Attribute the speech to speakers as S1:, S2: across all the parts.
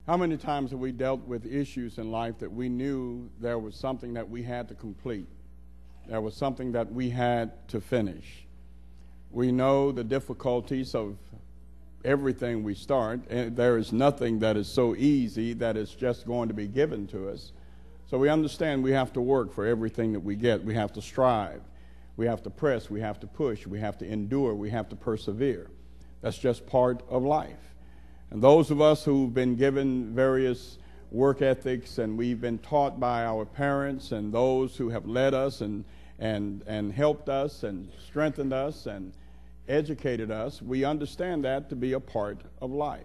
S1: How many times have we dealt with issues in life that we knew there was something that we had to complete? There was something that we had to finish. We know the difficulties of everything we start, and there is nothing that is so easy that is just going to be given to us. So we understand we have to work for everything that we get. We have to strive. We have to press. We have to push. We have to endure. We have to persevere. That's just part of life. And those of us who've been given various work ethics and we've been taught by our parents and those who have led us and helped us and strengthened us and educated us, we understand that to be a part of life.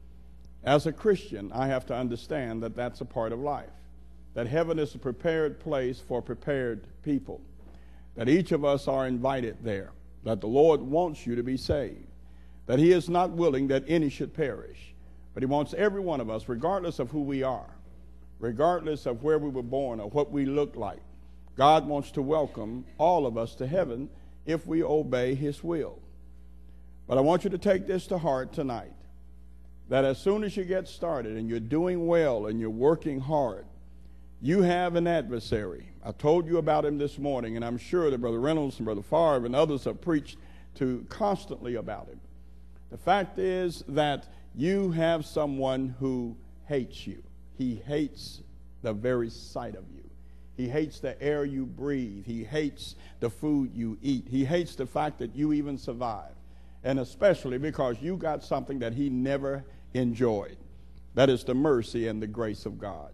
S1: As a Christian, I have to understand that that's a part of life, that heaven is a prepared place for prepared people, that each of us are invited there, that the Lord wants you to be saved, that he is not willing that any should perish, but he wants every one of us, regardless of who we are, regardless of where we were born or what we look like. God wants to welcome all of us to heaven if we obey his will. But I want you to take this to heart tonight, that as soon as you get started and you're doing well and you're working hard, you have an adversary. I told you about him this morning, and I'm sure that Brother Reynolds and Brother Favre and others have preached constantly about him. The fact is that you have someone who hates you. He hates the very sight of you. He hates the air you breathe. He hates the food you eat. He hates the fact that you even survive. And especially because you got something that he never enjoyed. That is the mercy and the grace of God.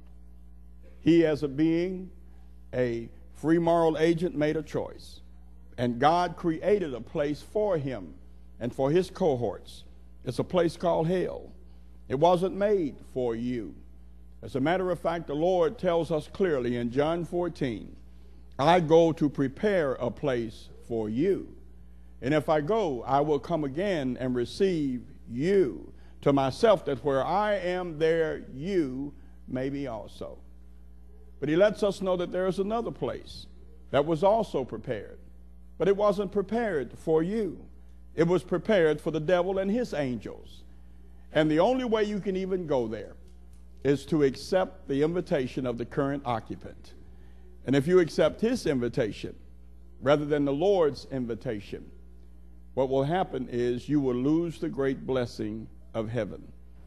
S1: He, as a being, a free moral agent, made a choice. And God created a place for him and for his cohorts. It's a place called hell. It wasn't made for you. As a matter of fact, the Lord tells us clearly in John 14, I go to prepare a place for you. And if I go, I will come again and receive you to myself, that where I am, there you may be also. But he lets us know that there is another place that was also prepared. But it wasn't prepared for you. It was prepared for the devil and his angels. And the only way you can even go there is to accept the invitation of the current occupant. And if you accept his invitation rather than the Lord's invitation, what will happen is you will lose the great blessing of heaven.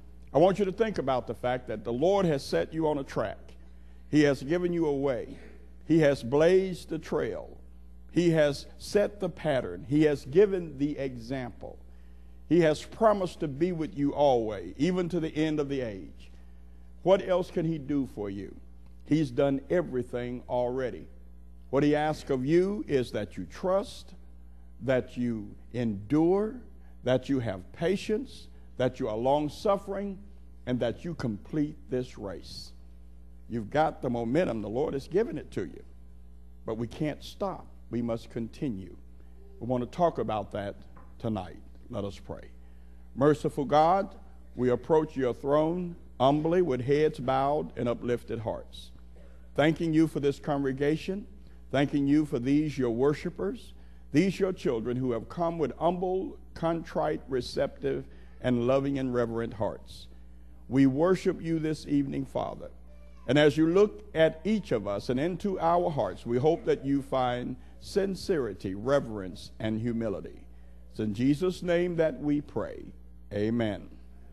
S1: I want you to think about the fact that the Lord has set you on a track. He has given you a way. He has blazed the trail. He has set the pattern. He has given the example. He has promised to be with you always, even to the end of the age. What else can he do for you? He's done everything already. What he asks of you is that you trust, that you endure, that you have patience, that you are long-suffering, and that you complete this race. You've got the momentum. The Lord has given it to you. But we can't stop. We must continue. We want to talk about that tonight. Let us pray. Merciful God, we approach your throne humbly with heads bowed and uplifted hearts. Thanking you for this congregation. Thanking you for these your worshipers. These your children who have come with humble, contrite, receptive, and loving and reverent hearts. We worship you this evening, Father. And as you look at each of us and into our hearts, we hope that you find sincerity, reverence, and humility. It's in Jesus' name that we pray. Amen.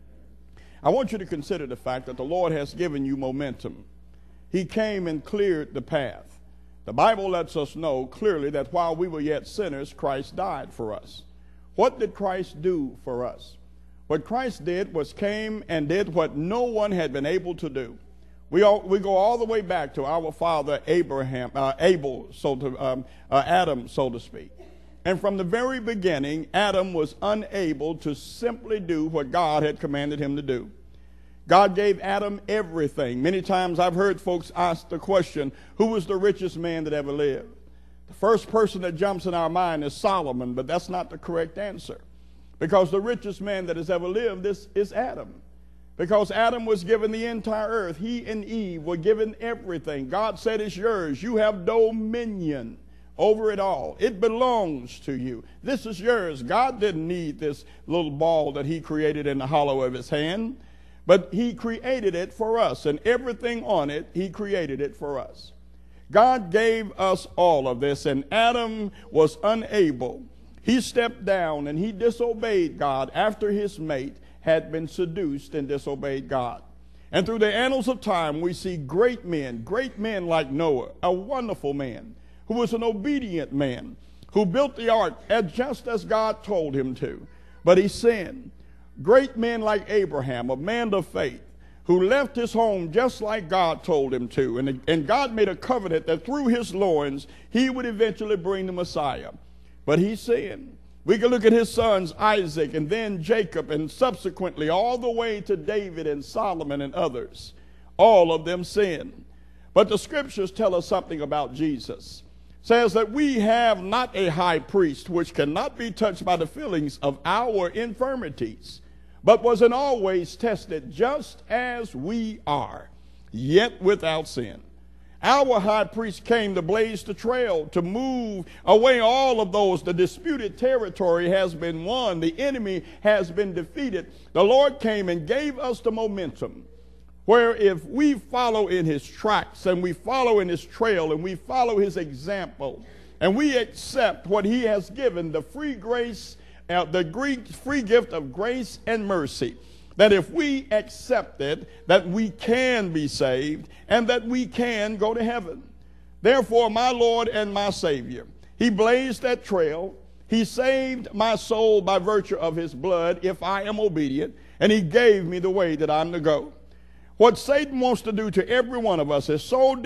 S1: I want you to consider the fact that the Lord has given you momentum. He came and cleared the path. The Bible lets us know clearly that while we were yet sinners, Christ died for us. What did Christ do for us? What Christ did was came and did what no one had been able to do. We go all the way back to our father Adam, so to speak. And from the very beginning, Adam was unable to simply do what God had commanded him to do. God gave Adam everything. Many times I've heard folks ask the question, who was the richest man that ever lived? The first person that jumps in our mind is Solomon, but that's not the correct answer. Because the richest man that has ever lived is Adam. Because Adam was given the entire earth. He and Eve were given everything. God said it's yours. You have dominion over it all. It belongs to you. This is yours. God didn't need this little ball that he created in the hollow of his hand. but he created it for us, and everything on it, he created it for us. God gave us all of this, and Adam was unable. He stepped down and he disobeyed God after his mate had been seduced and disobeyed God. And through the annals of time, we see great men like Noah, a wonderful man, who was an obedient man, who built the ark just as God told him to, but he sinned. Great men like Abraham, a man of faith, who left his home just like God told him to, and God made a covenant that through his loins, he would eventually bring the Messiah. But he sinned. We can look at his sons, Isaac, and then Jacob, and subsequently all the way to David and Solomon and others. All of them sinned. But the scriptures tell us something about Jesus. It says that we have not a high priest which cannot be touched by the feelings of our infirmities, but was in all ways tested just as we are, yet without sin. Our high priest came to blaze the trail, to move away all of those. The disputed territory has been won. The enemy has been defeated. The Lord came and gave us the momentum, where if we follow in his tracks and we follow in his trail and we follow his example and we accept what he has given, the free grace, the free gift of grace and mercy, that if we accept it, that we can be saved and that we can go to heaven. Therefore, my Lord and my Savior, he blazed that trail. He saved my soul by virtue of his blood if I am obedient, and he gave me the way that I'm to go. What Satan wants to do to every one of us is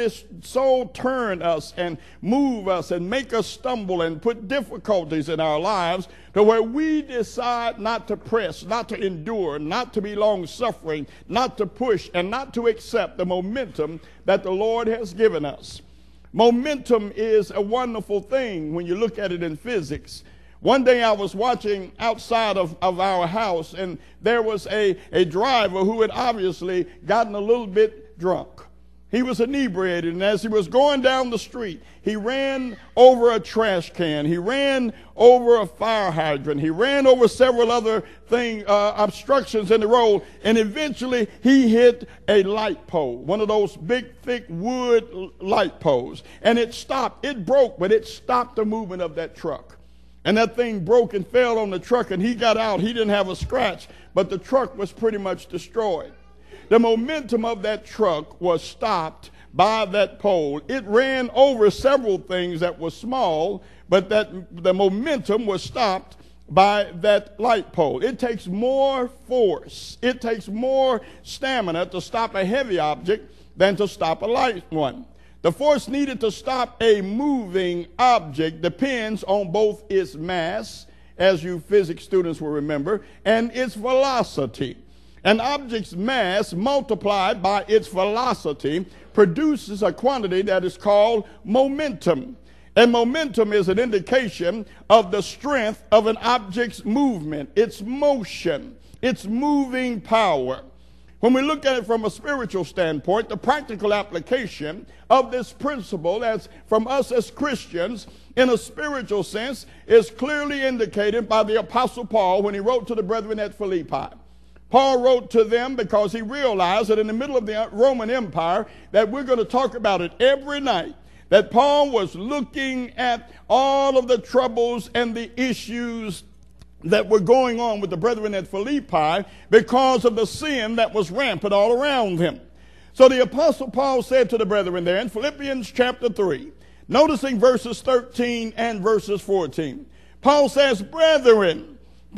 S1: so turn us and move us and make us stumble and put difficulties in our lives to where we decide not to press, not to endure, not to be long-suffering, not to push, and not to accept the momentum that the Lord has given us. Momentum is a wonderful thing when you look at it in physics. One day I was watching outside of our house, and there was a driver who had obviously gotten a little bit drunk. He was inebriated, and as he was going down the street, he ran over a trash can. He ran over a fire hydrant. He ran over several other obstructions in the road, and eventually he hit a light pole, one of those big, thick wood light poles, and it stopped. It broke, but it stopped the movement of that truck. And that thing broke and fell on the truck, and he got out. He didn't have a scratch, but the truck was pretty much destroyed. The momentum of that truck was stopped by that pole. It ran over several things that were small, but the momentum was stopped by that light pole. It takes more force. It takes more stamina to stop a heavy object than to stop a light one. The force needed to stop a moving object depends on both its mass, as you physics students will remember, and its velocity. An object's mass multiplied by its velocity produces a quantity that is called momentum. And momentum is an indication of the strength of an object's movement, its motion, its moving power. When we look at it from a spiritual standpoint, the practical application of this principle as from us as Christians in a spiritual sense is clearly indicated by the Apostle Paul when he wrote to the brethren at Philippi. Paul wrote to them because he realized that in the middle of the Roman Empire, that we're going to talk about it every night, that Paul was looking at all of the troubles and the issues that were going on with the brethren at Philippi because of the sin that was rampant all around them. So the Apostle Paul said to the brethren there in Philippians chapter 3, noticing verses 13 and verses 14, Paul says, Brethren,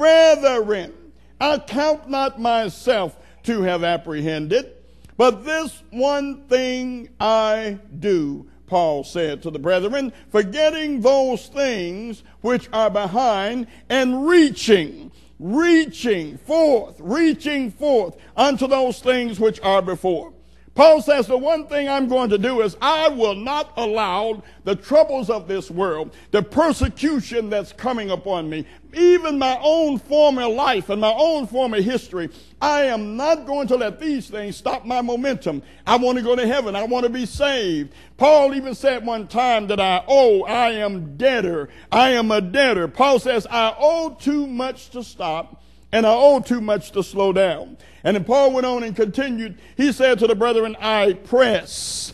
S1: I count not myself to have apprehended, but this one thing I do, Paul said to the brethren, forgetting those things which are behind and reaching forth unto those things which are before. Paul says the one thing I'm going to do is I will not allow the troubles of this world, the persecution that's coming upon me, even my own former life and my own former history. I am not going to let these things stop my momentum. I want to go to heaven. I want to be saved. Paul even said one time that I am debtor. I am a debtor. Paul says I owe too much to stop, and I owe too much to slow down. And then Paul went on and continued. He said to the brethren, I press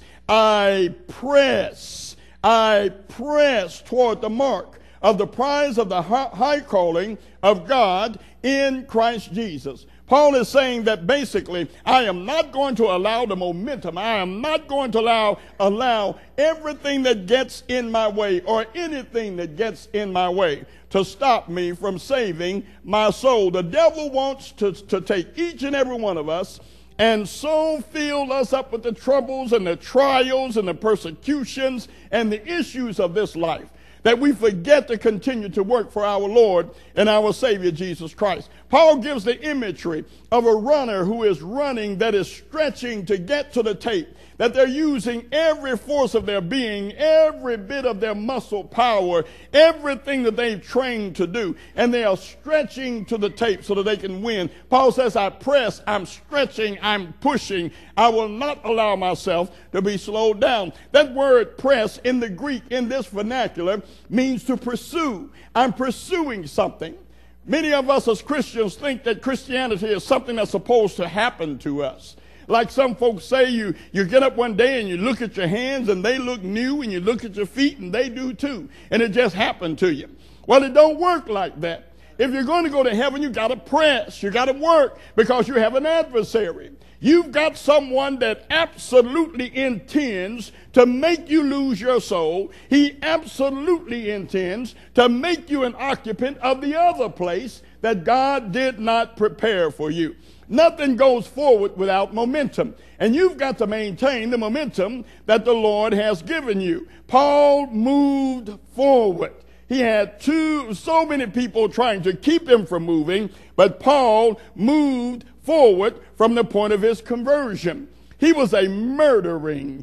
S1: toward the mark of the prize of the high calling of God in Christ Jesus. Paul is saying that basically, I am not going to allow the momentum. I am not going to allow everything that gets in my way or anything that gets in my way to stop me from saving my soul. The devil wants to take each and every one of us and so fill us up with the troubles and the trials and the persecutions and the issues of this life that we forget to continue to work for our Lord and our Savior, Jesus Christ. Paul gives the imagery of a runner who is running, that is stretching to get to the tape, that they're using every force of their being, every bit of their muscle power, everything that they've trained to do, and they are stretching to the tape so that they can win. Paul says, I press, I'm stretching, I'm pushing. I will not allow myself to be slowed down. That word press in the Greek, in this vernacular, means to pursue. I'm pursuing something. Many of us as Christians think that Christianity is something that's supposed to happen to us. Like some folks say, you get up one day and you look at your hands and they look new, and you look at your feet and they do too. And it just happened to you. Well, it don't work like that. If you're going to go to heaven, you got to press. You got to work, because you have an adversary. You've got someone that absolutely intends to make you lose your soul. He absolutely intends to make you an occupant of the other place that God did not prepare for you. Nothing goes forward without momentum. And you've got to maintain the momentum that the Lord has given you. Paul moved forward. He had so many people trying to keep him from moving, but Paul moved forward from the point of his conversion. He was a murdering,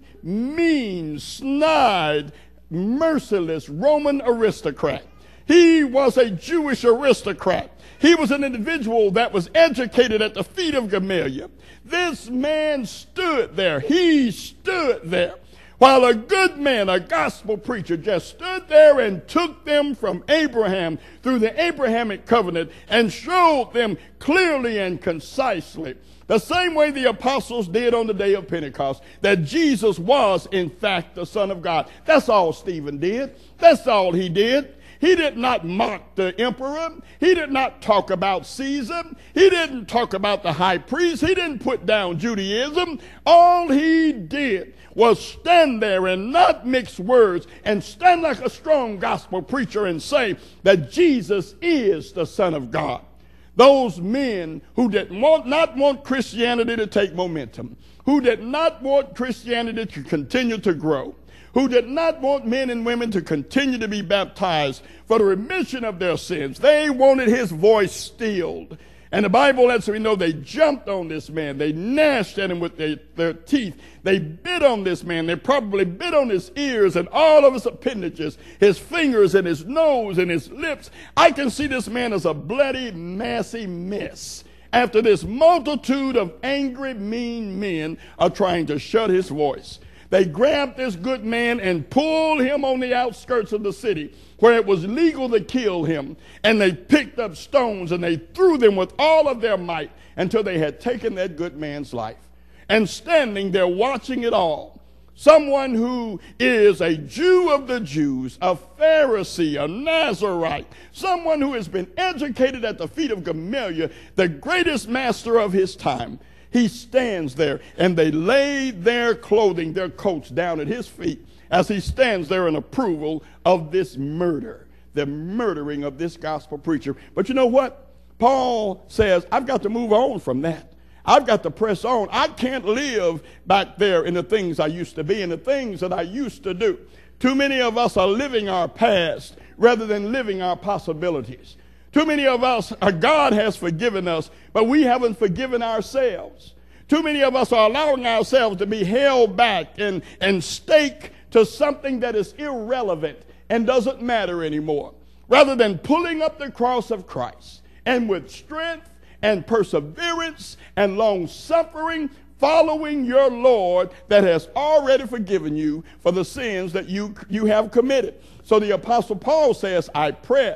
S1: mean, snide, merciless Roman aristocrat. He was a Jewish aristocrat. He was an individual that was educated at the feet of Gamaliel. This man stood there. He stood there while a good man, a gospel preacher, just stood there and took them from Abraham through the Abrahamic covenant and showed them clearly and concisely, the same way the apostles did on the day of Pentecost, that Jesus was, in fact, the Son of God. That's all Stephen did. That's all he did. He did not mock the emperor. He did not talk about Caesar. He didn't talk about the high priest. He didn't put down Judaism. All he did was stand there and not mix words, and stand like a strong gospel preacher and say that Jesus is the Son of God. Those men who did not want Christianity to take momentum, who did not want Christianity to continue to grow, who did not want men and women to continue to be baptized for the remission of their sins. They wanted his voice stilled. And the Bible lets me know they jumped on this man. They gnashed at him with their teeth. They bit on this man. They probably bit on his ears and all of his appendages, his fingers and his nose and his lips. I can see this man as a bloody, massy mess after this multitude of angry, mean men are trying to shut his voice. They grabbed this good man and pulled him on the outskirts of the city where it was legal to kill him. And they picked up stones and they threw them with all of their might until they had taken that good man's life. And standing there watching it all, someone who is a Jew of the Jews, a Pharisee, a Nazarite, someone who has been educated at the feet of Gamaliel, the greatest master of his time, he stands there, and they lay their clothing, their coats, down at his feet as he stands there in approval of this murder, the murdering of this gospel preacher. But you know what? Paul says, I've got to move on from that. I've got to press on. I can't live back there in the things I used to be and the things that I used to do. Too many of us are living our past rather than living our possibilities. Too many of us, God has forgiven us, but we haven't forgiven ourselves. Too many of us are allowing ourselves to be held back and staked to something that is irrelevant and doesn't matter anymore, rather than pulling up the cross of Christ and with strength and perseverance and long suffering, following your Lord that has already forgiven you for the sins that you have committed. So the Apostle Paul says, I press,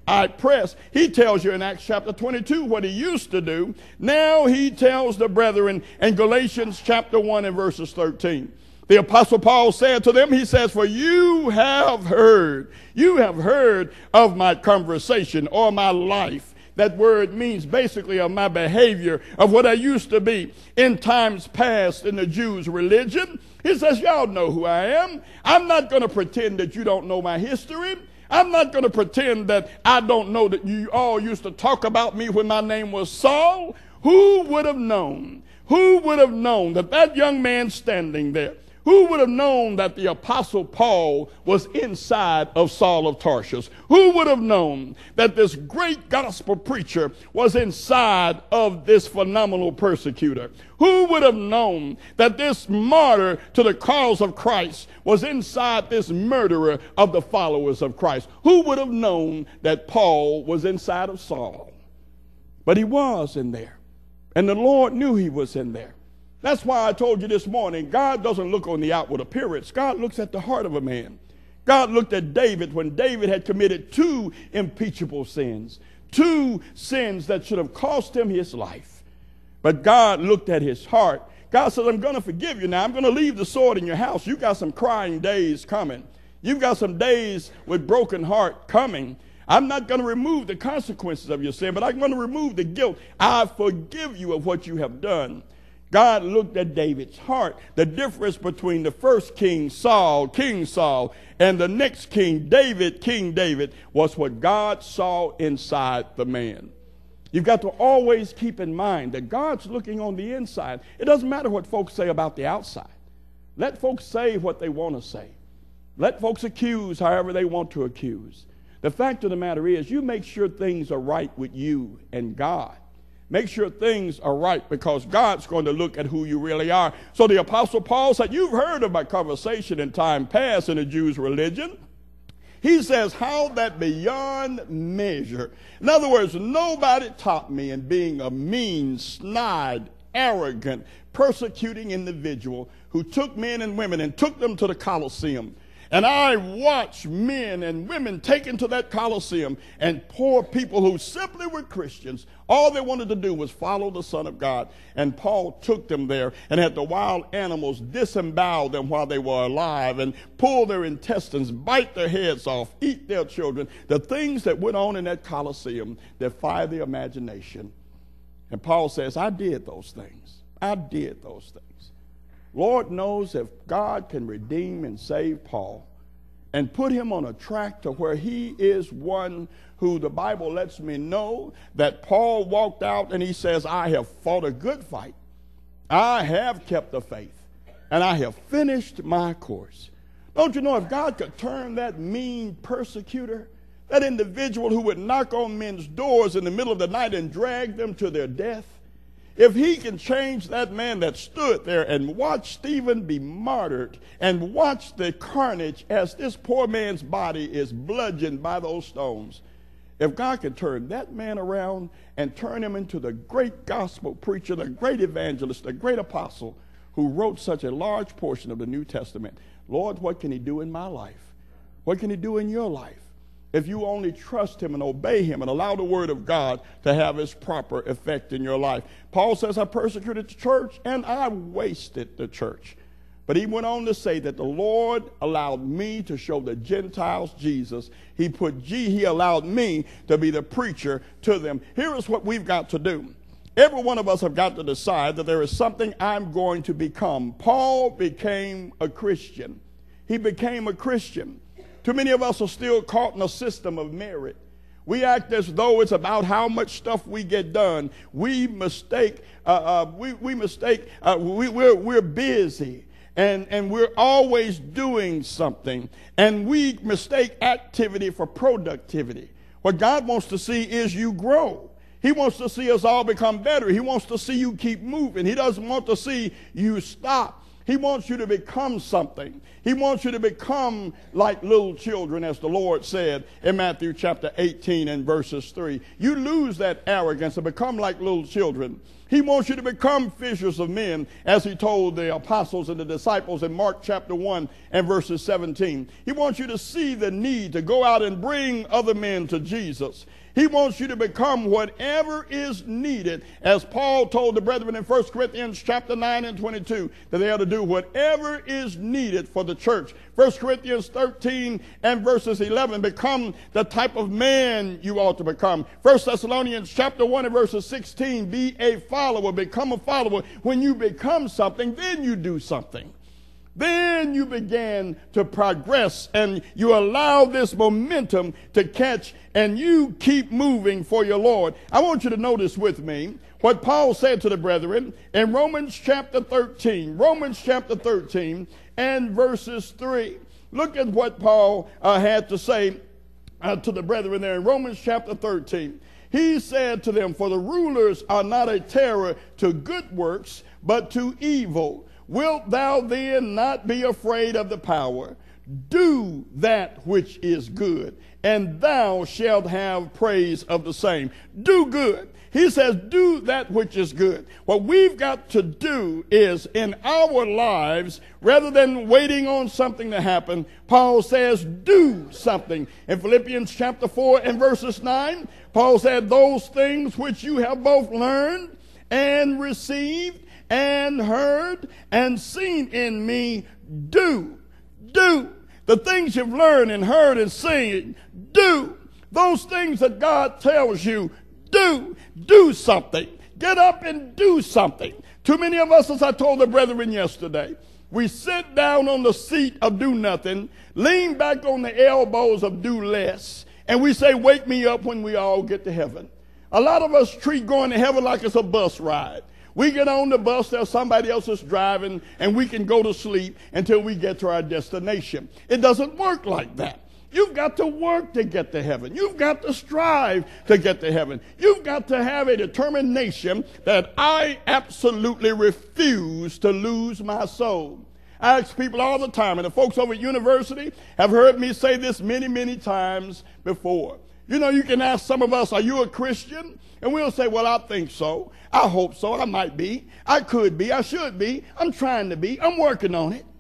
S1: I press. He tells you in Acts chapter 22 what he used to do. Now he tells the brethren in Galatians chapter 1 and verses 13. The Apostle Paul said to them, he says, for you have heard of my conversation or my life. That word means basically of my behavior, of what I used to be in times past in the Jews' religion. He says, y'all know who I am. I'm not going to pretend that you don't know my history. I'm not going to pretend that I don't know that you all used to talk about me when my name was Saul. Who would have known? Who would have known that that young man standing there, who would have known that the Apostle Paul was inside of Saul of Tarsus? Who would have known that this great gospel preacher was inside of this phenomenal persecutor? Who would have known that this martyr to the cause of Christ was inside this murderer of the followers of Christ? Who would have known that Paul was inside of Saul? But he was in there, and the Lord knew he was in there. That's why I told you this morning, God doesn't look on the outward appearance. God looks at the heart of a man. God looked at David when David had committed 2 impeachable sins, 2 sins that should have cost him his life. But God looked at his heart. God said, I'm going to forgive you now. I'm going to leave the sword in your house. You got some crying days coming. You've got some days with broken heart coming. I'm not going to remove the consequences of your sin, but I'm going to remove the guilt. I forgive you of what you have done. God looked at David's heart. The difference between the first king Saul, and the next king David, was what God saw inside the man. You've got to always keep in mind that God's looking on the inside. It doesn't matter what folks say about the outside. Let folks say what they want to say. Let folks accuse however they want to accuse. The fact of the matter is, you make sure things are right with you and God. Make sure things are right, because God's going to look at who you really are. So the Apostle Paul said, you've heard of my conversation in time past in the Jews' religion. He says, how that beyond measure. In other words, nobody taught me in being a mean, snide, arrogant, persecuting individual who took men and women and took them to the Colosseum. And I watched men and women taken to that Colosseum, and poor people who simply were Christians. All they wanted to do was follow the Son of God. And Paul took them there and had the wild animals disembowel them while they were alive and pull their intestines, bite their heads off, eat their children. The things that went on in that Colosseum defy the imagination. And Paul says, I did those things. I did those things. Lord knows if God can redeem and save Paul and put him on a track to where he is one who the Bible lets me know that Paul walked out and he says, I have fought a good fight. I have kept the faith, and I have finished my course. Don't you know, if God could turn that mean persecutor, that individual who would knock on men's doors in the middle of the night and drag them to their death, if he can change that man that stood there and watched Stephen be martyred and watch the carnage as this poor man's body is bludgeoned by those stones, if God can turn that man around and turn him into the great gospel preacher, the great evangelist, the great apostle who wrote such a large portion of the New Testament, Lord, what can he do in my life? What can he do in your life? If you only trust him and obey him and allow the word of God to have its proper effect in your life. Paul says, I persecuted the church and I wasted the church. But he went on to say that the Lord allowed me to show the Gentiles Jesus. He allowed me to be the preacher to them. Here is what we've got to do. Every one of us have got to decide that there is something I'm going to become. Paul became a Christian. He became a Christian. Too many of us are still caught in a system of merit. We act as though it's about how much stuff we get done. We're busy and we're always doing something. And we mistake activity for productivity. What God wants to see is you grow. He wants to see us all become better. He wants to see you keep moving. He doesn't want to see you stop. He wants you to become something. He wants you to become like little children, as the Lord said in Matthew chapter 18 and verses 3. You lose that arrogance and become like little children. He wants you to become fishers of men, as he told the apostles and the disciples in Mark chapter 1 and verses 17. He wants you to see the need to go out and bring other men to Jesus. He wants you to become whatever is needed, as Paul told the brethren in 1 Corinthians chapter 9 and 22, that they are to do whatever is needed for the church. 1 Corinthians 13 and verses 11, become the type of man you ought to become. 1 Thessalonians chapter 1 and verses 16, be a follower, become a follower. When you become something, then you do something. Then you begin to progress and you allow this momentum to catch and you keep moving for your Lord. I want you to notice with me what Paul said to the brethren in Romans chapter 13. Romans chapter 13 and verses 3. Look at what Paul had to say to the brethren there in Romans chapter 13. He said to them, for the rulers are not a terror to good works, but to evil. Wilt thou then not be afraid of the power? Do that which is good, and thou shalt have praise of the same. Do good. He says, do that which is good. What we've got to do is in our lives, rather than waiting on something to happen, Paul says, do something. In Philippians chapter 4 and verses 9, Paul said, those things which you have both learned and received and heard and seen in me, do. The things you've learned and heard and seen, do. Those things that God tells you, do something. Get up and do something. Too many of us, as I told the brethren yesterday, we sit down on the seat of do nothing, lean back on the elbows of do less, and we say, wake me up when we all get to heaven. A lot of us treat going to heaven like it's a bus ride. We get on the bus, there's somebody else is driving, and we can go to sleep until we get to our destination. It doesn't work like that. You've got to work to get to heaven. You've got to strive to get to heaven. You've got to have a determination that I absolutely refuse to lose my soul. I ask people all the time, and the folks over at university have heard me say this many, many times before. You know, you can ask some of us, are you a Christian? And we'll say, well, I think so. I hope so. I might be. I could be. I should be. I'm trying to be. I'm working on it.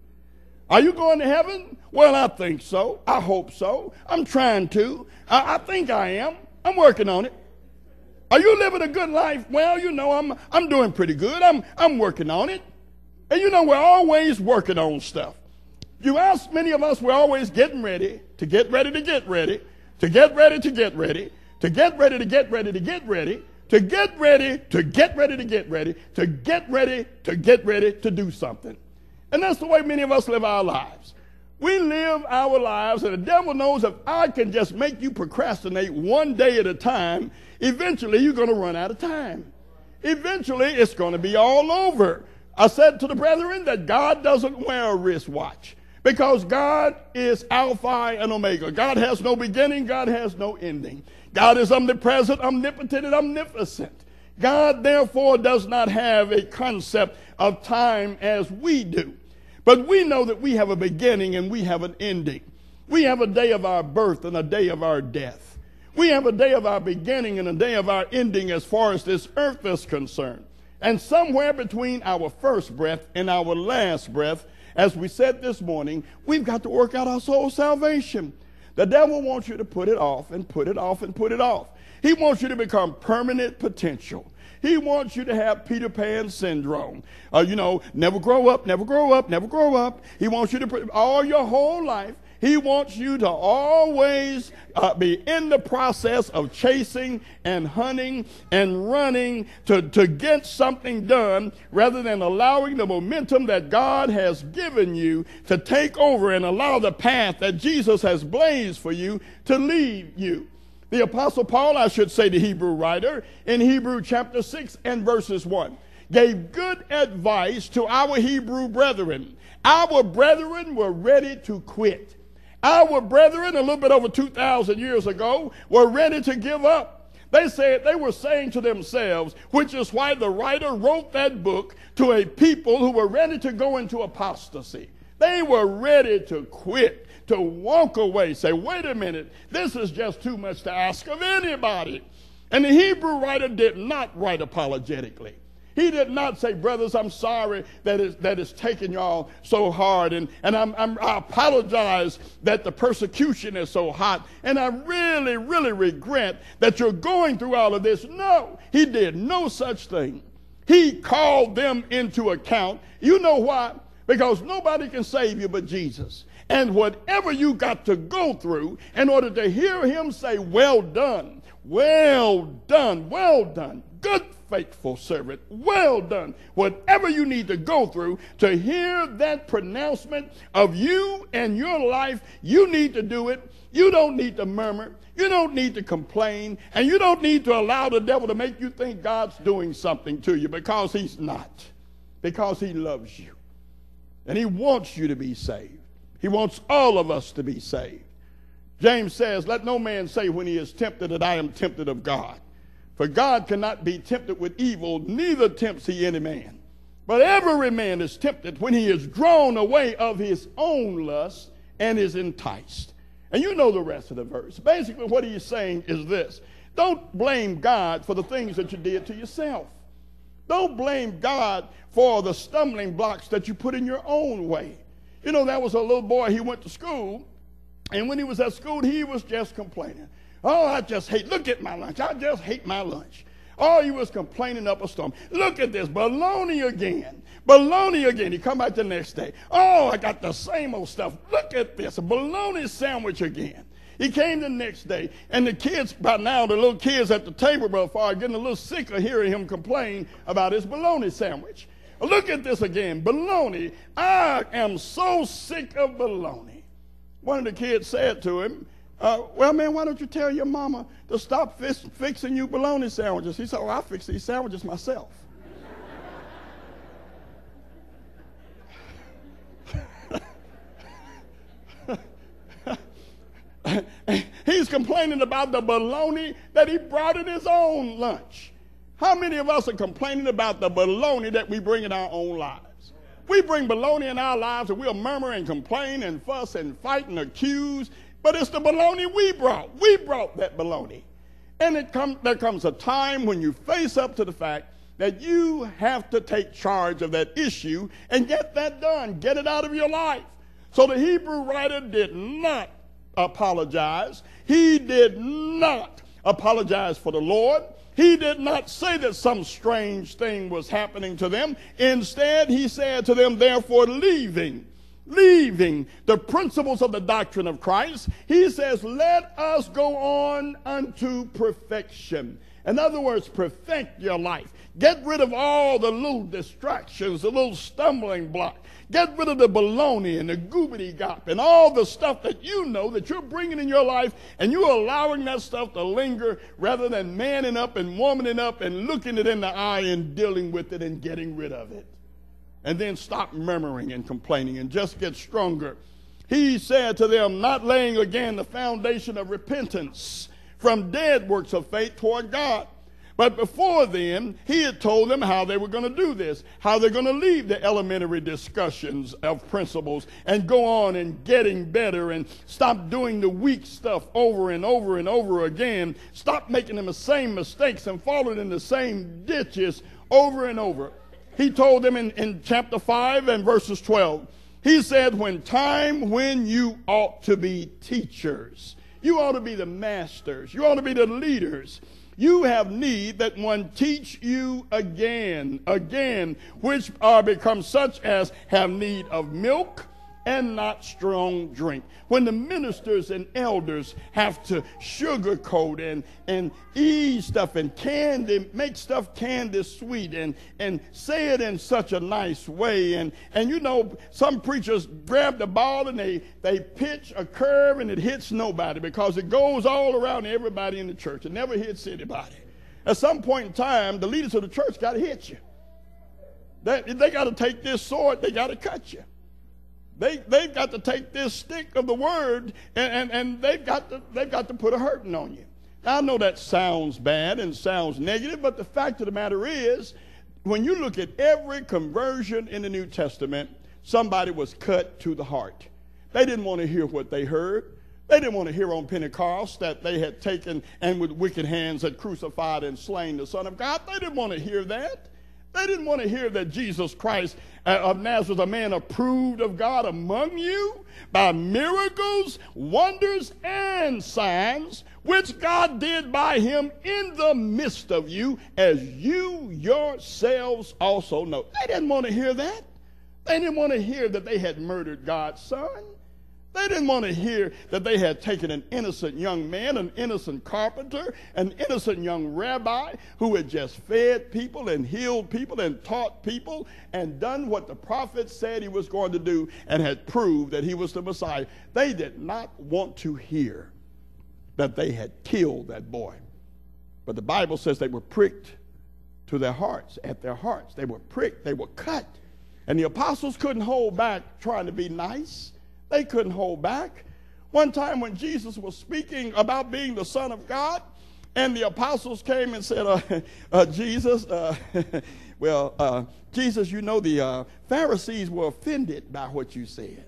S1: Are you going to heaven? Well, I think so. I hope so. I'm trying to. I think I am. I'm working on it. Are you living a good life? Well, you know, I'm doing pretty good. I'm working on it. And you know, we're always working on stuff. You ask many of us, we're always getting ready to get ready to get ready, to get ready to get ready, to get ready to get ready to get ready, to get ready to get ready to get ready, to get ready to get ready to do something. And that's the way many of us live our lives. We live our lives, and the devil knows if I can just make you procrastinate one day at a time, eventually you're going to run out of time. Eventually it's going to be all over. I said to the brethren that God doesn't wear a wristwatch because God is Alpha and Omega. God has no beginning. God has no ending. God is omnipresent, omnipotent, and omnipotent. God, therefore, does not have a concept of time as we do. But we know that we have a beginning and we have an ending. We have a day of our birth and a day of our death. We have a day of our beginning and a day of our ending as far as this earth is concerned. And somewhere between our first breath and our last breath, as we said this morning, we've got to work out our soul salvation. The devil wants you to put it off and put it off and put it off. He wants you to become permanent potential. He wants you to have Peter Pan syndrome. Never grow up, never grow up, never grow up. He wants you to put all your whole life. He wants you to always be in the process of chasing and hunting and running to get something done rather than allowing the momentum that God has given you to take over and allow the path that Jesus has blazed for you to lead you. The Apostle Paul, I should say the Hebrew writer, in Hebrew chapter 6 and verses 1, gave good advice to our Hebrew brethren. Our brethren were ready to quit. Our brethren, a little bit over 2,000 years ago, were ready to give up. They were saying to themselves, which is why the writer wrote that book to a people who were ready to go into apostasy. They were ready to quit, to walk away, say, wait a minute, this is just too much to ask of anybody. And the Hebrew writer did not write apologetically. He did not say, brothers, I'm sorry that it's taken y'all so hard, and I apologize that the persecution is so hot, and I really, really regret that you're going through all of this. No, he did no such thing. He called them into account. You know why? Because nobody can save you but Jesus. And whatever you got to go through in order to hear him say, well done, well done, well done, good faithful servant, well done. Whatever you need to go through to hear that pronouncement of you and your life, you need to do it. You don't need to murmur. You don't need to complain. And you don't need to allow the devil to make you think God's doing something to you, because he's not. Because he loves you. And he wants you to be saved. He wants all of us to be saved. James says, let no man say when he is tempted that I am tempted of God. For God cannot be tempted with evil, neither tempts he any man. But every man is tempted when he is drawn away of his own lust and is enticed. And you know the rest of the verse. Basically what he's saying is this. Don't blame God for the things that you did to yourself. Don't blame God for the stumbling blocks that you put in your own way. You know, there was a little boy, he went to school, and when he was at school, he was just complaining. Oh, I just hate, look at my lunch. I just hate my lunch. Oh, he was complaining up a storm. Look at this, baloney again. Baloney again. He come back the next day. Oh, I got the same old stuff. Look at this, a baloney sandwich again. He came the next day, and the kids, by now, the little kids at the table, Brother Farr, getting a little sick of hearing him complain about his bologna sandwich. Look at this again, bologna. I am so sick of bologna. One of the kids said to him, well, man, why don't you tell your mama to stop fixing you bologna sandwiches? He said, oh, I fix these sandwiches myself. He's complaining about the bologna that he brought in his own lunch. How many of us are complaining about the bologna that we bring in our own lives? We bring bologna in our lives and we'll murmur and complain and fuss and fight and accuse, but it's the bologna we brought. We brought that bologna. And there comes a time when you face up to the fact that you have to take charge of that issue and get that done. Get it out of your life. So the Hebrew writer did not apologize. He did not apologize for the Lord. He did not say that some strange thing was happening to them. Instead, he said to them, therefore, leaving the principles of the doctrine of Christ, he says, let us go on unto perfection. In other words, perfect your life. Get rid of all the little distractions, the little stumbling block. Get rid of the baloney and the goobity-gop and all the stuff that you know that you're bringing in your life, and you're allowing that stuff to linger rather than manning up and womaning up and looking it in the eye and dealing with it and getting rid of it. And then stop murmuring and complaining and just get stronger. He said to them, not laying again the foundation of repentance from dead works of faith toward God. But before then, he had told them how they were going to do this, how they're going to leave the elementary discussions of principles and go on and getting better and stop doing the weak stuff over and over and over again. Stop making them the same mistakes and falling in the same ditches over and over. He told them in chapter 5 and verses 12, he said, when you ought to be teachers, you ought to be the masters, you ought to be the leaders. You have need that one teach you again, which are become such as have need of milk and not strong drink. When the ministers and elders have to sugarcoat and ease stuff and candy, make stuff candy sweet and say it in such a nice way. And you know, some preachers grab the ball and they pitch a curve and it hits nobody because it goes all around everybody in the church. It never hits anybody. At some point in time, the leaders of the church got to hit you. They got to take this sword, they got to cut you. They've got to take this stick of the word and they've got to put a hurting on you. Now, I know that sounds bad and sounds negative, but the fact of the matter is, when you look at every conversion in the New Testament, somebody was cut to the heart. They didn't want to hear what they heard. They didn't want to hear on Pentecost that they had taken and with wicked hands had crucified and slain the Son of God. They didn't want to hear that. They didn't want to hear that Jesus Christ of Nazareth, a man approved of God among you by miracles, wonders, and signs, which God did by him in the midst of you, as you yourselves also know. They didn't want to hear that. They didn't want to hear that they had murdered God's Son. They didn't want to hear that they had taken an innocent young man, an innocent carpenter, an innocent young rabbi who had just fed people and healed people and taught people and done what the prophet said he was going to do and had proved that he was the Messiah. They did not want to hear that they had killed that boy. But the Bible says they were pricked to their hearts, at their hearts. They were pricked, they were cut. And the apostles couldn't hold back trying to be nice. They couldn't hold back. One time when Jesus was speaking about being the Son of God, and the apostles came and said, Jesus, Jesus, you know, the Pharisees were offended by what you said.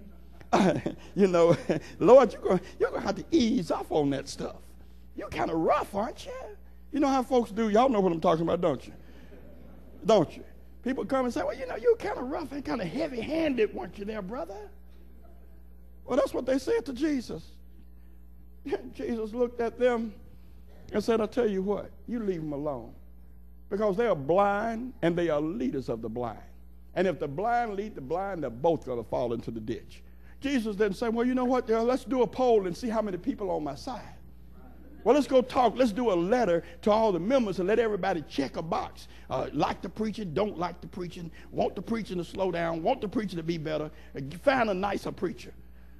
S1: Lord, you're going to have to ease off on that stuff. You're kind of rough, aren't you? You know how folks do. Y'all know what I'm talking about, don't you? Don't you? People come and say, well, you're kind of rough and kind of heavy-handed, weren't you there, brother? Well, that's what they said to Jesus. Jesus looked at them and said, I'll tell you what, you leave them alone. Because they are blind and they are leaders of the blind. And if the blind lead the blind, they're both going to fall into the ditch. Jesus didn't say, well, you know what, let's do a poll and see how many people are on my side. Well, let's go talk. Let's do a letter to all the members and let everybody check a box. Like the preaching, don't like the preaching, want the preaching to slow down, want the preaching to be better, find a nicer preacher.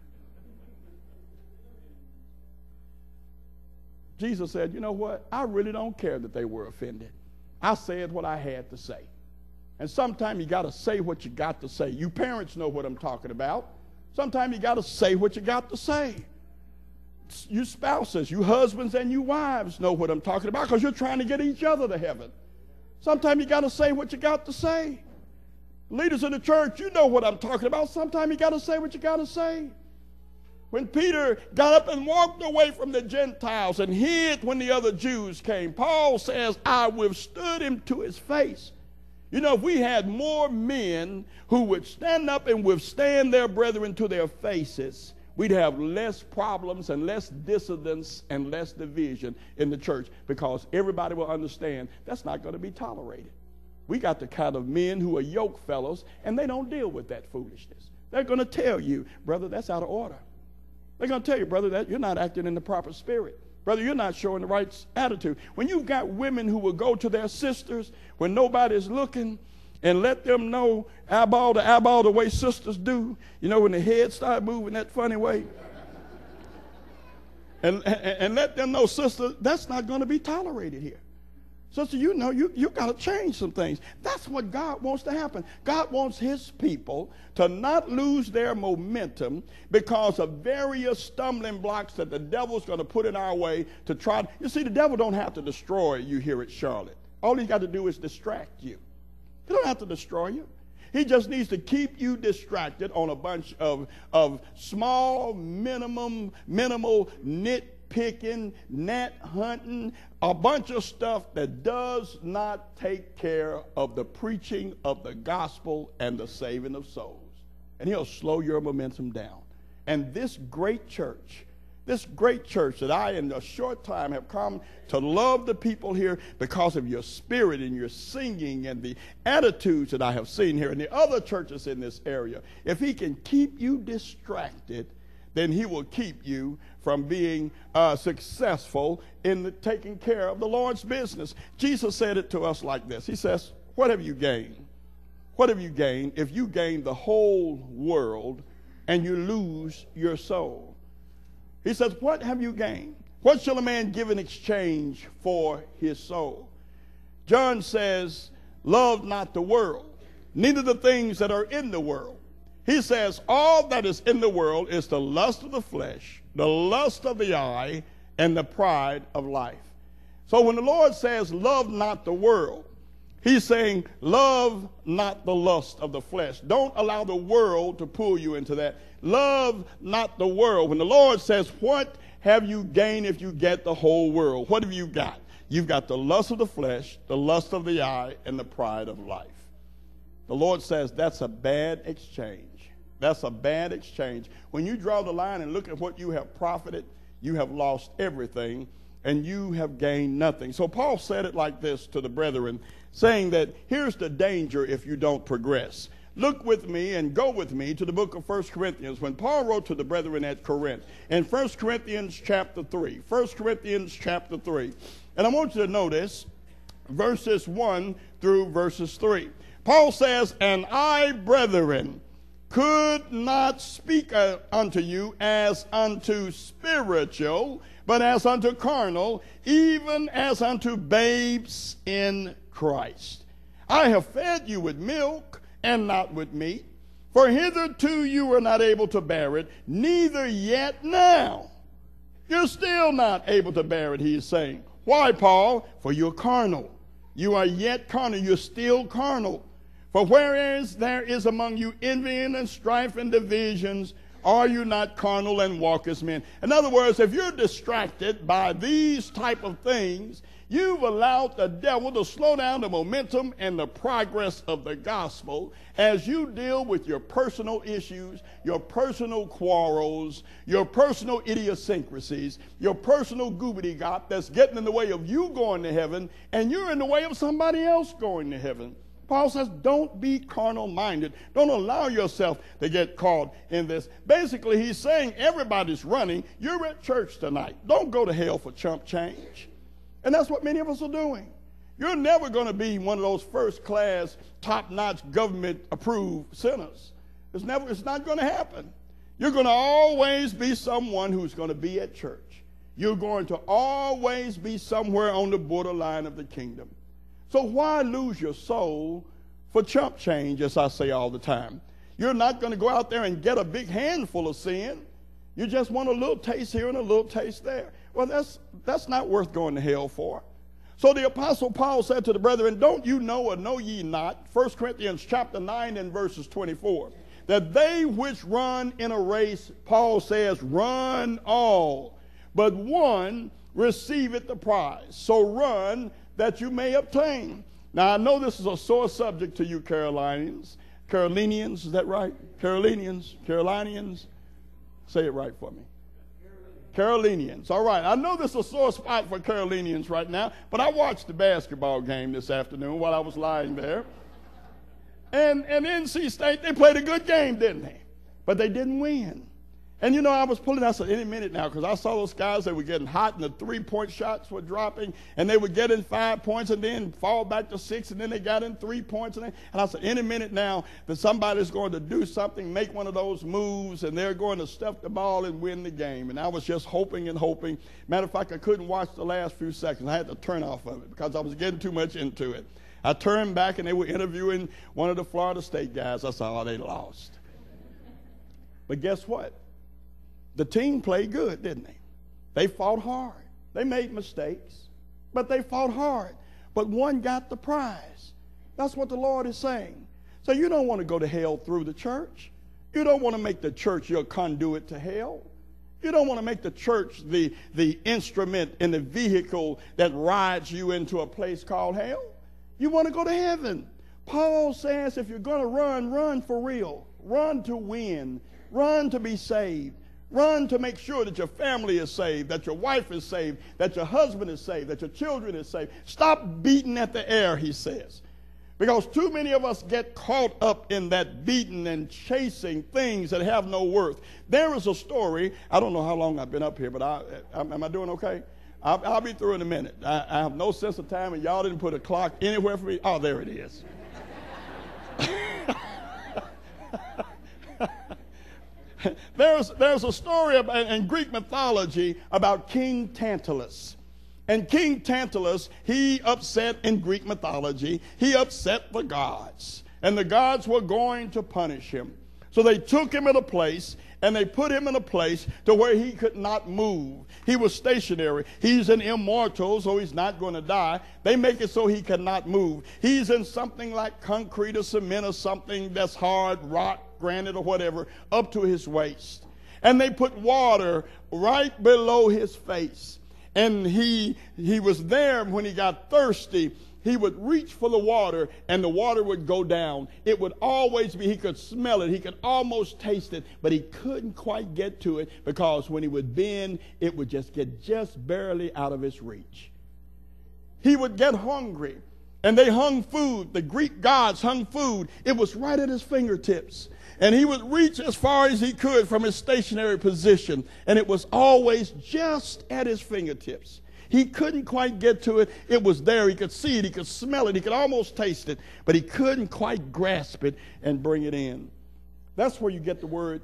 S1: Jesus said, you know what? I really don't care that they were offended. I said what I had to say. And sometimes you got to say what you got to say. You parents know what I'm talking about. Sometimes you got to say what you got to say. You spouses, you husbands and you wives know what I'm talking about because you're trying to get each other to heaven. Sometimes you got to say what you got to say. Leaders in the church, you know what I'm talking about. Sometimes you got to say what you got to say. When Peter got up and walked away from the Gentiles and hid when the other Jews came, Paul says, I withstood him to his face. You know, if we had more men who would stand up and withstand their brethren to their faces, we'd have less problems and less dissidence and less division in the church because everybody will understand that's not going to be tolerated. We got the kind of men who are yoke fellows, and they don't deal with that foolishness. They're going to tell you, brother, that's out of order. They're going to tell you, brother, that you're not acting in the proper spirit. Brother, you're not showing the right attitude. When you've got women who will go to their sisters when nobody's looking and let them know eyeball to eyeball the way sisters do, when the head start moving that funny way. and let them know, sister, that's not going to be tolerated here. Sister, you got to change some things. That's what God wants to happen. God wants his people to not lose their momentum because of various stumbling blocks that the devil's going to put in our way to try. You see, the devil don't have to destroy you here at Charlotte. All he's got to do is distract you. He don't have to destroy you. He just needs to keep you distracted on a bunch of small, minimal nitpicking, gnat hunting, a bunch of stuff that does not take care of the preaching of the gospel and the saving of souls. And he'll slow your momentum down. And this great church that I in a short time have come to love the people here because of your spirit and your singing and the attitudes that I have seen here and the other churches in this area. If he can keep you distracted, then he will keep you from being successful in taking care of the Lord's business. Jesus said it to us like this. He says, what have you gained? What have you gained if you gain the whole world and you lose your soul? He says, what have you gained? What shall a man give in exchange for his soul? John says, love not the world, neither the things that are in the world. He says, all that is in the world is the lust of the flesh, the lust of the eye, and the pride of life. So when the Lord says, love not the world, he's saying, love not the lust of the flesh. Don't allow the world to pull you into that. Love not the world. When the Lord says, what have you gained if you get the whole world? What have you got? You've got the lust of the flesh, the lust of the eye, and the pride of life. The Lord says that's a bad exchange. That's a bad exchange. When you draw the line and look at what you have profited, you have lost everything, and you have gained nothing. So Paul said it like this to the brethren, saying that here's the danger if you don't progress. Look with me and go with me to the book of 1 Corinthians, when Paul wrote to the brethren at Corinth, in 1 Corinthians chapter 3. 1 Corinthians chapter 3. And I want you to notice verses 1 through verses 3. Paul says, and I, brethren, could not speak unto you as unto spiritual, but as unto carnal, even as unto babes in Christ. I have fed you with milk and not with meat, for hitherto you were not able to bear it, neither yet now. You're still not able to bear it, he is saying. Why, Paul? For you're carnal. You are yet carnal. You're still carnal. For whereas there is among you envying and strife and divisions, are you not carnal and walk as men? In other words, if you're distracted by these type of things, you've allowed the devil to slow down the momentum and the progress of the gospel as you deal with your personal issues, your personal quarrels, your personal idiosyncrasies, your personal goobity-gop that's getting in the way of you going to heaven, and you're in the way of somebody else going to heaven. Paul says, don't be carnal-minded. Don't allow yourself to get caught in this. Basically, he's saying everybody's running. You're at church tonight. Don't go to hell for chump change. And that's what many of us are doing. You're never going to be one of those first-class, top-notch, government-approved sinners. It's not going to happen. You're going to always be someone who's going to be at church. You're going to always be somewhere on the borderline of the kingdom. So why lose your soul for chump change, as I say all the time? You're not going to go out there and get a big handful of sin. You just want a little taste here and a little taste there. Well, that's not worth going to hell for. So the Apostle Paul said to the brethren, don't you know or know ye not, 1 Corinthians chapter 9 and verses 24, that they which run in a race, Paul says, run all, but one receiveth the prize. So run that you may obtain. Now, I know this is a sore subject to you Carolinians. Carolinians, is that right? Carolinians. Say it right for me. Carolinians. All right. I know this is a sore spot for Carolinians right now, but I watched the basketball game this afternoon while I was lying there. And NC State, they played a good game, didn't they? But they didn't win. And, you know, I was pulling out any minute now because I saw those guys, they were getting hot and the three-point shots were dropping and they were getting 5 points and then fall back to 6 and then they got in 3 points. And I said, any minute now that somebody's going to do something, make one of those moves and they're going to stuff the ball and win the game. And I was just hoping and hoping. Matter of fact, I couldn't watch the last few seconds. I had to turn off of it because I was getting too much into it. I turned back and they were interviewing one of the Florida State guys. I saw, oh, they lost. But guess what? The team played good, didn't they? They fought hard. They made mistakes, but they fought hard. But one got the prize. That's what the Lord is saying. So you don't want to go to hell through the church. You don't want to make the church your conduit to hell. You don't want to make the church the instrument and the vehicle that rides you into a place called hell. You want to go to heaven. Paul says if you're going to run for real. Run to win. Run to be saved. Run to make sure that your family is saved, that your wife is saved, that your husband is saved, that your children is saved. Stop beating at the air, he says. Because too many of us get caught up in that beating and chasing things that have no worth. There is a story. I don't know how long I've been up here, but am I doing okay? I'll be through in a minute. I have no sense of time, and y'all didn't put a clock anywhere for me. Oh, there it is. There's a story in Greek mythology about King Tantalus. And King Tantalus, he upset in Greek mythology, he upset the gods. And the gods were going to punish him. So they took him in a place, and they put him in a place to where he could not move. He was stationary. He's an immortal, so he's not going to die. They make it so he cannot move. He's in something like concrete or cement or something that's hard, rock, granite or whatever, up to his waist. And they put water right below his face. And he was there when he got thirsty. He would reach for the water, and the water would go down. It would always be, he could smell it, he could almost taste it, but he couldn't quite get to it, because when he would bend, it would just get just barely out of his reach. He would get hungry, and they hung food. The Greek gods hung food. It was right at his fingertips. And he would reach as far as he could from his stationary position, and it was always just at his fingertips. He couldn't quite get to it. It was there. He could see it. He could smell it. He could almost taste it, but he couldn't quite grasp it and bring it in. That's where you get the word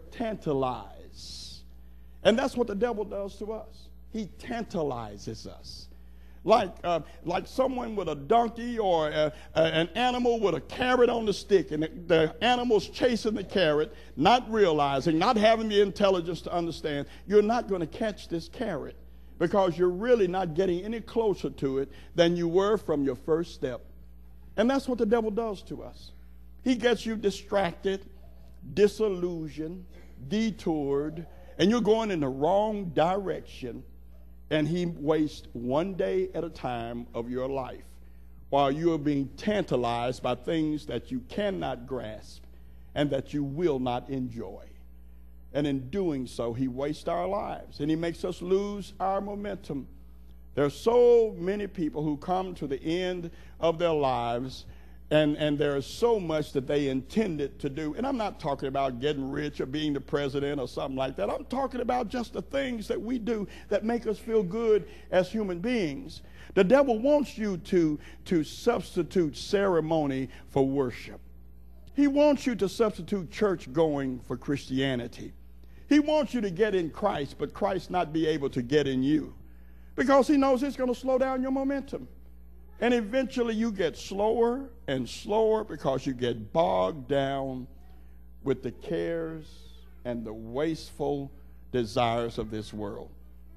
S1: tantalize. And that's what the devil does to us. He tantalizes us. Like someone with a donkey or an animal with a carrot on the stick, and the animal's chasing the carrot, not realizing, not having the intelligence to understand, you're not going to catch this carrot, because you're really not getting any closer to it than you were from your first step. And that's what the devil does to us. He gets you distracted, disillusioned, detoured, and you're going in the wrong direction, and he wastes one day at a time of your life while you are being tantalized by things that you cannot grasp and that you will not enjoy. And in doing so, he wastes our lives, and he makes us lose our momentum. There are so many people who come to the end of their lives, and there is so much that they intended to do. And I'm not talking about getting rich or being the president or something like that. I'm talking about just the things that we do that make us feel good as human beings. The devil wants you to substitute ceremony for worship. He wants you to substitute church going for Christianity. He wants you to get in Christ, but Christ not be able to get in you, because he knows it's going to slow down your momentum. And eventually you get slower and slower because you get bogged down with the cares and the wasteful desires of this world.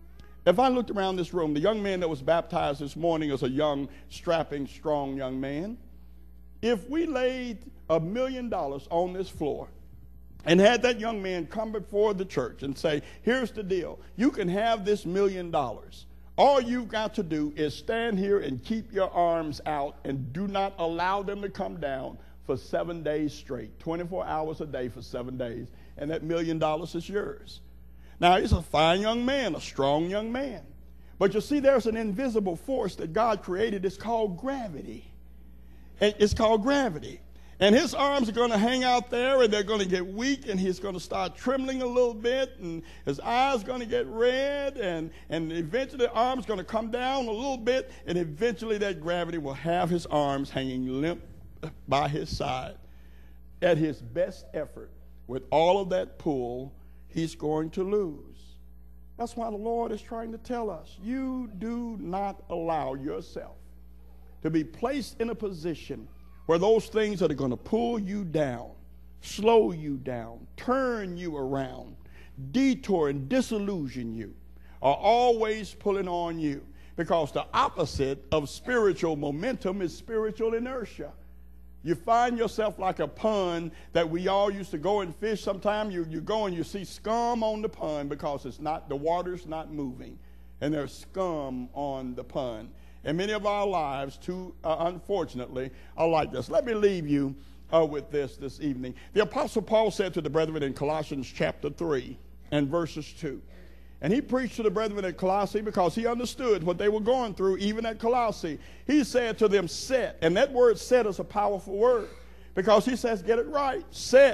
S1: If I looked around this room, the young man that was baptized this morning is a young, strapping, strong young man. If we laid $1 million on this floor and had that young man come before the church and say, here's the deal, you can have this $1 million. All you've got to do is stand here and keep your arms out and do not allow them to come down for 7 days straight, 24 hours a day for 7 days, and that $1 million is yours. Now, he's a fine young man, a strong young man. But you see, there's an invisible force that God created. It's called gravity. It's called gravity. And his arms are going to hang out there, and they're going to get weak, and he's going to start trembling a little bit, and his eyes going to get red, and eventually the arm's going to come down a little bit, and eventually that gravity will have his arms hanging limp by his side. At his best effort, with all of that pull, he's going to lose. That's why the Lord is trying to tell us, you do not allow yourself to be placed in a position where those things that are going to pull you down, slow you down, turn you around, detour and disillusion you, are always pulling on you. Because the opposite of spiritual momentum is spiritual inertia. You find yourself like a pond that we all used to go and fish. Sometimes you go and you see scum on the pond because the water's not moving, and there's scum on the pond. And many of our lives, too, unfortunately, are like this. Let me leave you with this evening. The Apostle Paul said to the brethren in Colossians chapter 3 and verses 2. And he preached to the brethren at Colossae because he understood what they were going through, even at Colossae. He said to them, set. And that word set is a powerful word, because he says, get it right.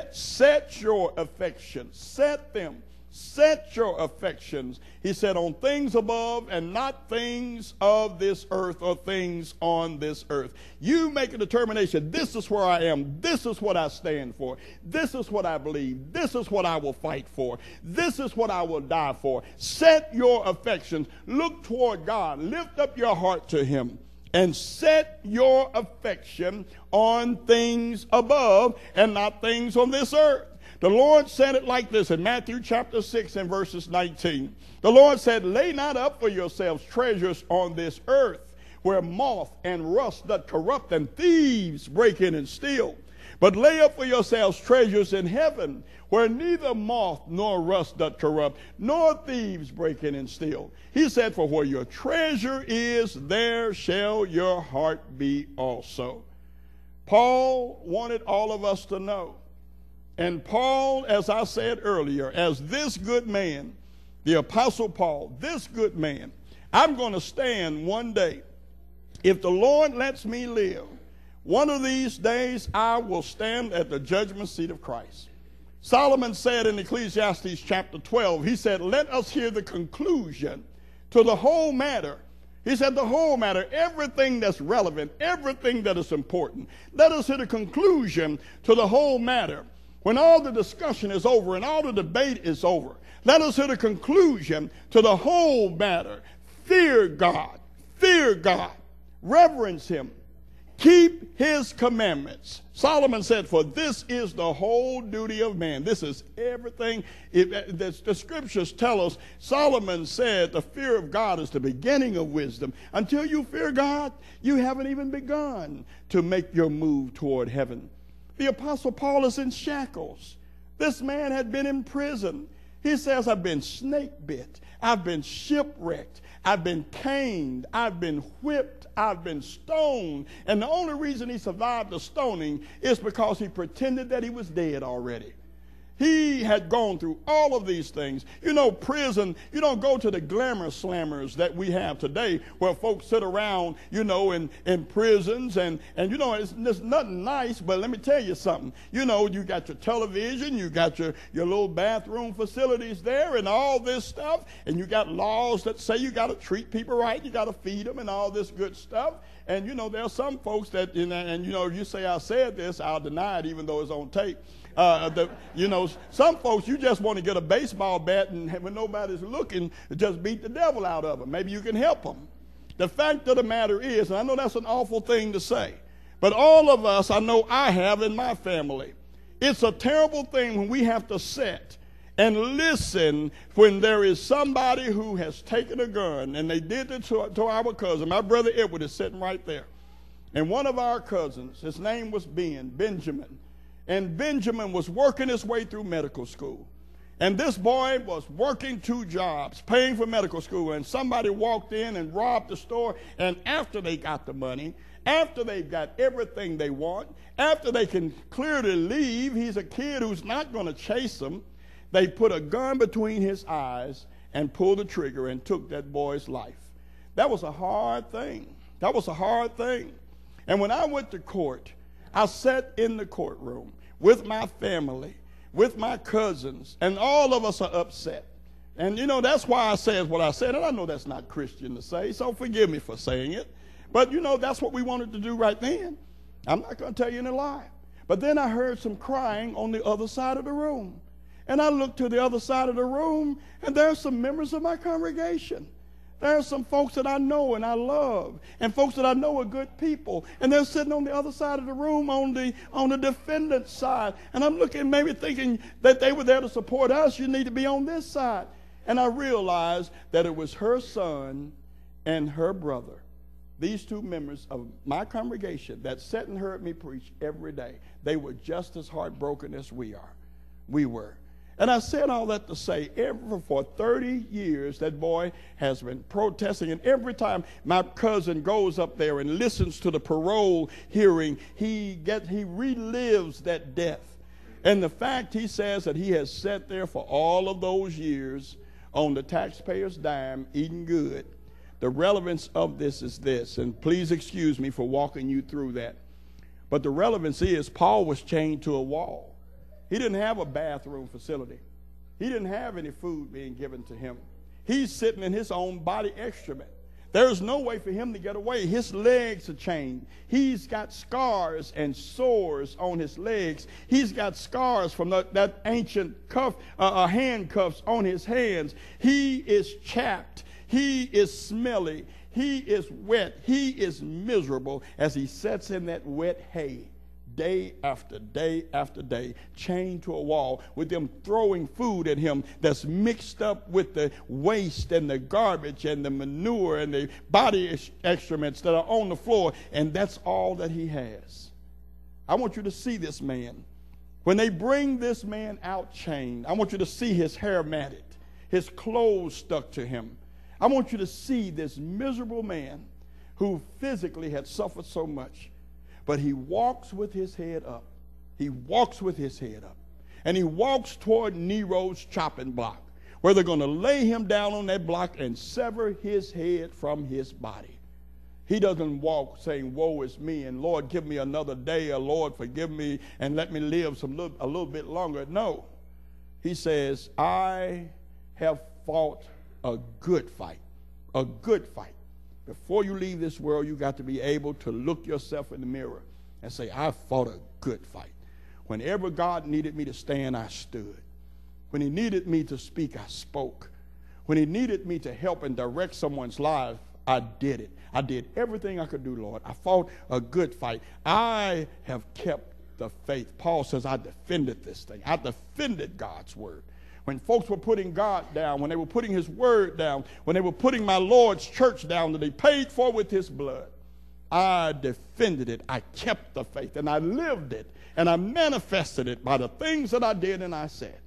S1: Set your affections. Set them. Set your affections, he said, on things above and not things of this earth or things on this earth. You make a determination. This is where I am. This is what I stand for. This is what I believe. This is what I will fight for. This is what I will die for. Set your affections. Look toward God. Lift up your heart to him. And set your affection on things above and not things on this earth. The Lord said it like this in Matthew chapter 6 and verses 19. The Lord said, lay not up for yourselves treasures on this earth, where moth and rust doth corrupt, and thieves break in and steal. But lay up for yourselves treasures in heaven, where neither moth nor rust doth corrupt, nor thieves break in and steal. He said, for where your treasure is, there shall your heart be also. Paul wanted all of us to know. And Paul, as I said earlier, as this good man, the Apostle Paul, this good man, I'm going to stand one day. If the Lord lets me live, one of these days I will stand at the judgment seat of Christ. Solomon said in Ecclesiastes chapter 12, he said, let us hear the conclusion to the whole matter. He said the whole matter, everything that's relevant, everything that is important. Let us hear the conclusion to the whole matter. When all the discussion is over and all the debate is over, let us hear the conclusion to the whole matter. Fear God, reverence him, keep his commandments. Solomon said, for this is the whole duty of man. This is everything. The scriptures tell us, Solomon said the fear of God is the beginning of wisdom. Until you fear God, you haven't even begun to make your move toward heaven. The Apostle Paul is in shackles. This man had been in prison. He says, I've been snake bit. I've been shipwrecked. I've been caned. I've been whipped. I've been stoned. And the only reason he survived the stoning is because he pretended that he was dead already. He had gone through all of these things. You know, prison, you don't go to the glamour slammers that we have today where folks sit around, you know, in prisons and you know, it's nothing nice, but let me tell you something. You know, you got your television, you got your little bathroom facilities there and all this stuff, and you got laws that say you got to treat people right, you got to feed them and all this good stuff. And, you know, there are some folks that, and you know, if you say I said this, I'll deny it even though it's on tape. You know, some folks, you just want to get a baseball bat and when nobody's looking, just beat the devil out of them. Maybe you can help them. The fact of the matter is, and I know that's an awful thing to say, but all of us, I know I have in my family, it's a terrible thing when we have to sit and listen when there is somebody who has taken a gun, and they did it to our cousin. My brother Edward is sitting right there. And one of our cousins, his name was Benjamin. And Benjamin was working his way through medical school. And this boy was working 2 jobs, paying for medical school. And somebody walked in and robbed the store. And after they got the money, after they got everything they want, after they can clearly leave, he's a kid who's not going to chase them. They put a gun between his eyes and pulled the trigger and took that boy's life. That was a hard thing. That was a hard thing. And when I went to court, I sat in the courtroom with my family, with my cousins, and all of us are upset. And, you know, that's why I said what I said, and I know that's not Christian to say, so forgive me for saying it. But, you know, that's what we wanted to do right then. I'm not going to tell you any lie. But then I heard some crying on the other side of the room. And I looked to the other side of the room, and there are some members of my congregation. There are some folks that I know and I love, and folks that I know are good people, and they're sitting on the other side of the room on the defendant's side. And I'm looking, maybe thinking that they were there to support us. You need to be on this side. And I realized that it was her son and her brother, these 2 members of my congregation that sat and heard me preach every day. They were just as heartbroken as we were. And I said all that to say, for 30 years, that boy has been protesting. And every time my cousin goes up there and listens to the parole hearing, he relives that death. And the fact, he says, that he has sat there for all of those years on the taxpayer's dime, eating good. The relevance of this is this, and please excuse me for walking you through that. But the relevance is Paul was chained to a wall. He didn't have a bathroom facility. He didn't have any food being given to him. He's sitting in his own body excrement. There's no way for him to get away. His legs are chained. He's got scars and sores on his legs. He's got scars from that ancient handcuffs on his hands. He is chapped. He is smelly. He is wet. He is miserable as he sits in that wet hay, day after day after day, chained to a wall, with them throwing food at him that's mixed up with the waste and the garbage and the manure and the body excrements that are on the floor, and that's all that he has. I want you to see this man. When they bring this man out chained, I want you to see his hair matted, his clothes stuck to him. I want you to see this miserable man who physically had suffered so much, but he walks with his head up. He walks with his head up. And he walks toward Nero's chopping block, where they're going to lay him down on that block and sever his head from his body. He doesn't walk saying, woe is me, and Lord, give me another day, or Lord, forgive me, and let me live a little bit longer. No. He says, I have fought a good fight, a good fight. Before you leave this world, you got to be able to look yourself in the mirror and say, I fought a good fight. Whenever God needed me to stand, I stood. When he needed me to speak, I spoke. When he needed me to help and direct someone's life, I did it. I did everything I could do, Lord. I fought a good fight. I have kept the faith. Paul says, I defended this thing. I defended God's word. When folks were putting God down, when they were putting his word down, when they were putting my Lord's church down that he paid for with his blood, I defended it. I kept the faith, and I lived it, and I manifested it by the things that I did and I said.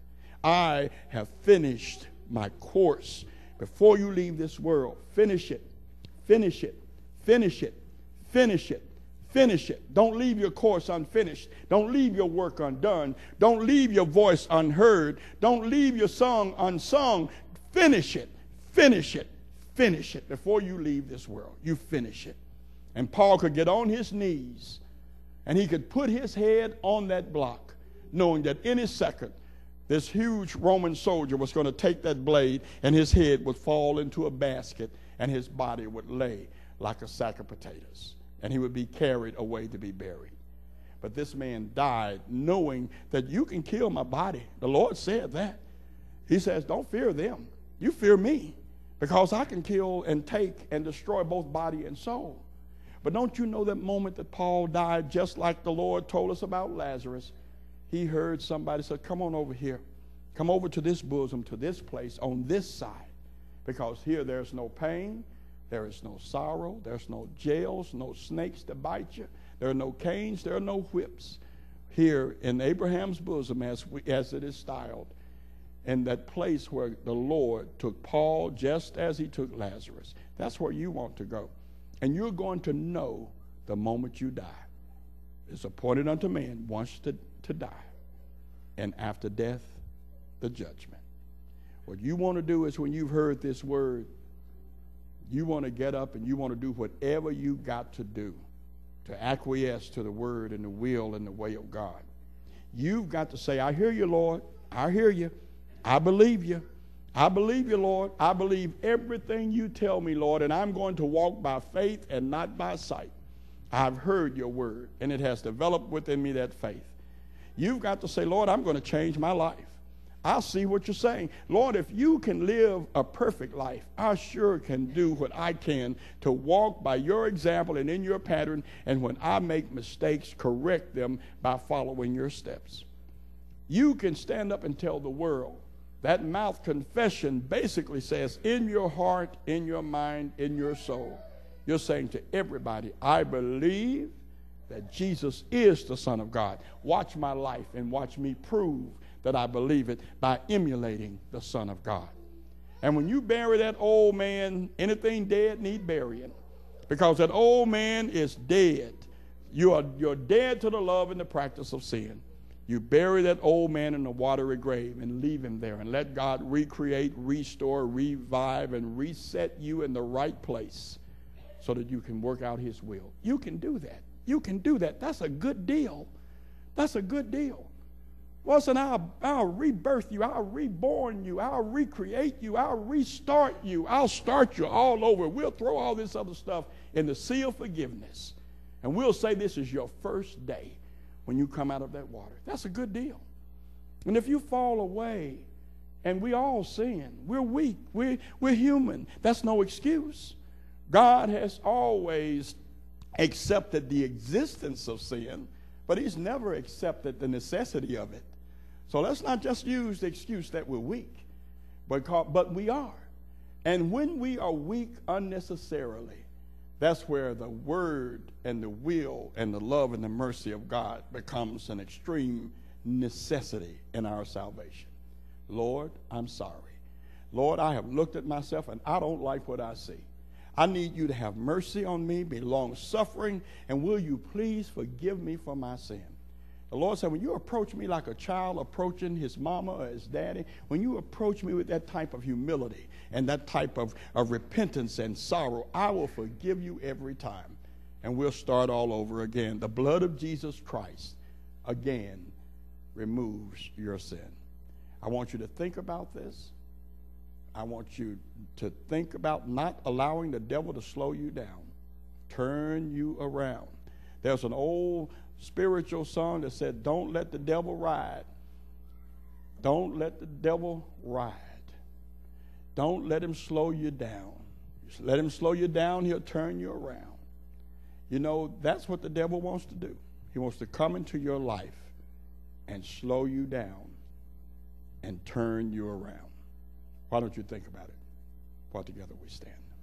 S1: I have finished my course. Before you leave this world, finish it, finish it, finish it, finish it. Finish it. Don't leave your course unfinished. Don't leave your work undone. Don't leave your voice unheard. Don't leave your song unsung. Finish it. Finish it. Finish it. Before you leave this world, you finish it. And Paul could get on his knees and he could put his head on that block, knowing that any second this huge Roman soldier was going to take that blade and his head would fall into a basket and his body would lay like a sack of potatoes. And he would be carried away to be buried. But this man died knowing that you can kill my body. The Lord said that. He says, don't fear them. You fear me, because I can kill and take and destroy both body and soul. But don't you know that moment that Paul died, just like the Lord told us about Lazarus, he heard somebody say, come on over here. Come over to this bosom, to this place, on this side. Because here there's no pain. There is no sorrow. There's no jails, no snakes to bite you. There are no canes. There are no whips. Here in Abraham's bosom, as it is styled, in that place where the Lord took Paul just as he took Lazarus. That's where you want to go. And you're going to know the moment you die. It's appointed unto man once to die. And after death, the judgment. What you want to do is, when you've heard this word, you want to get up and you want to do whatever you got to do to acquiesce to the word and the will and the way of God. You've got to say, I hear you, Lord. I hear you. I believe you. I believe you, Lord. I believe everything you tell me, Lord, and I'm going to walk by faith and not by sight. I've heard your word, and it has developed within me that faith. You've got to say, Lord, I'm going to change my life. I see what you're saying. Lord, if you can live a perfect life, I sure can do what I can to walk by your example and in your pattern, and when I make mistakes, correct them by following your steps. You can stand up and tell the world. That mouth confession basically says, in your heart, in your mind, in your soul, you're saying to everybody, I believe that Jesus is the Son of God. Watch my life and watch me prove that I believe it by emulating the Son of God. And when you bury that old man, anything dead need burying, because that old man is dead. You're dead to the love and the practice of sin. You bury that old man in a watery grave and leave him there, and let God recreate, restore, revive, and reset you in the right place so that you can work out his will. You can do that. You can do that. That's a good deal. That's a good deal. Well, listen, I'll rebirth you. I'll reborn you. I'll recreate you. I'll restart you. I'll start you all over. We'll throw all this other stuff in the sea of forgiveness. And we'll say this is your first day when you come out of that water. That's a good deal. And if you fall away, and we all sin, we're weak, we're human, that's no excuse. God has always accepted the existence of sin, but he's never accepted the necessity of it. So let's not just use the excuse that we're weak, but we are. And when we are weak unnecessarily, that's where the word and the will and the love and the mercy of God becomes an extreme necessity in our salvation. Lord, I'm sorry. Lord, I have looked at myself and I don't like what I see. I need you to have mercy on me, be long-suffering, and will you please forgive me for my sin? The Lord said, when you approach me like a child approaching his mama or his daddy, when you approach me with that type of humility and that type of repentance and sorrow, I will forgive you every time. And we'll start all over again. The blood of Jesus Christ, again, removes your sin. I want you to think about this. I want you to think about not allowing the devil to slow you down, turn you around. There's an old spiritual song that said, don't let the devil ride. Don't let the devil ride. Don't let him slow you down. Just let him slow you down, he'll turn you around. You know, that's what the devil wants to do. He wants to come into your life and slow you down and turn you around. Why don't you think about it? While together we stand.